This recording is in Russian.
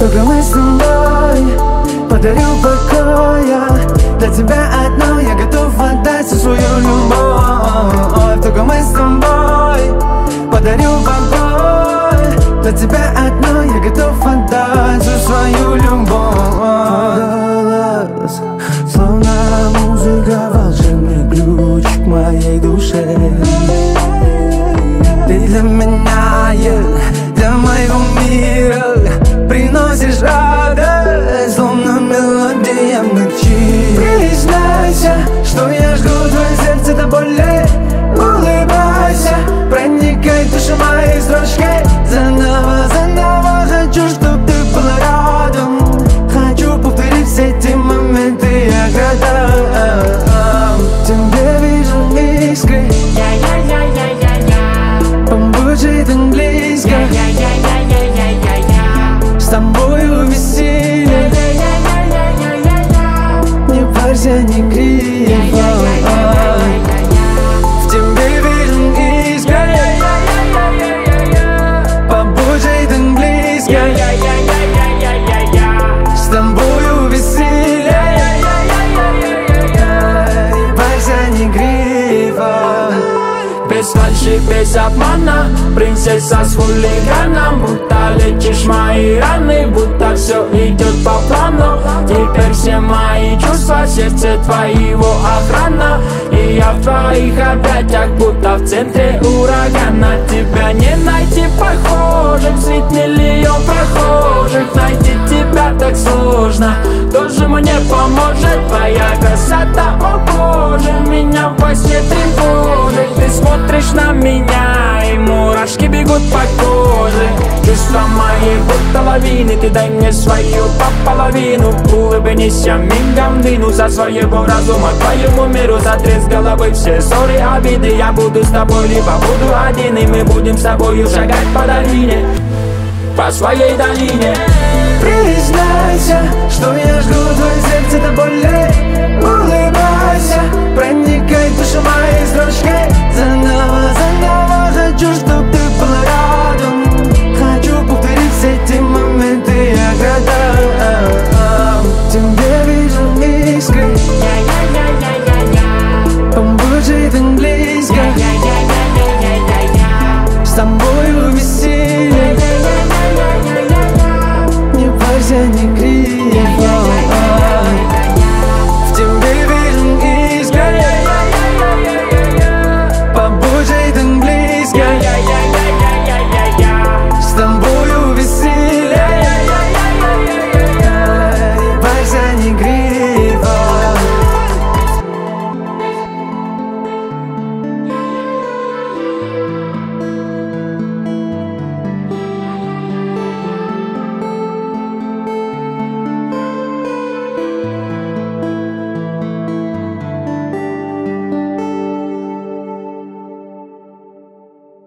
Только мы с тобой, подарю покоя. Для тебя одно я готов отдать всю свою любовь. Только мы с тобой, подарю покой. Для тебя одно я готов отдать всю свою любовь. Голос, словно музыка, волшебный ключ к моей душе. Ты для меня, для моего мира приносишь радость, словно мелодия в ночи. Признайся, что я жгу твое сердце до боли. Улыбайся, проникай в душу моей строчки. Заново, заново хочу, чтоб ты была рядом. Хочу повторить все эти моменты, я готов. Тебе вижу искры, побудет так близко. С тобою веселье, не парься, не грех. В тебе вижу искры, побудет так близко. С тобою веселье, не парься, не грех. Без фальши, без обмана, принцесса с хулиганом. Будто лечишь мои раны, будто все идет по плану. Теперь все мои чувства, сердце твоего охрана. И я в твоих объятиях, будто в центре урагана. Тебя не найти похожих, средь миллион прохожих. Найти тебя так сложно, кто же мне поможет? Твоя красота, о боже, меня во сне тревожит. Ты смотришь на меня, и мурашки бегут по коже. Чувства мои будто лавины, ты дай мне свою по половину. Улыбнись, я мигом двину со своего разума к твоему миру. Сотряс с головы все ссоры, обиды. Я буду с тобой, либо буду один, и мы будем с тобою шагать по долине, по своей долине. Признайся, что я жгу твое сердце до боли.